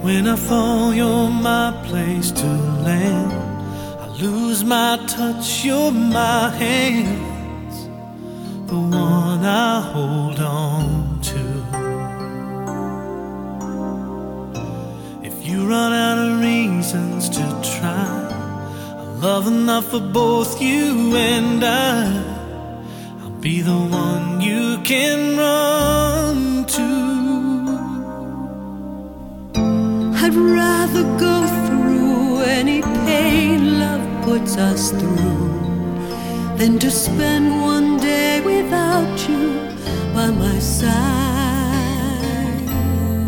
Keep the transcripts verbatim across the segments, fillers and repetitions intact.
When I fall, you're my place to land. I lose my touch, you're my hands, the one I hold on to. If you run out of reasons to try, I'll love enough for both you and I. I'll be the one you can run to. I'd rather go through any pain love puts us through than to spend one day without you by my side.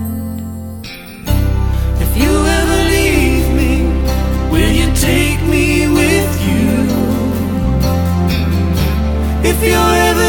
If you ever leave me, will you take me with you? If you're ever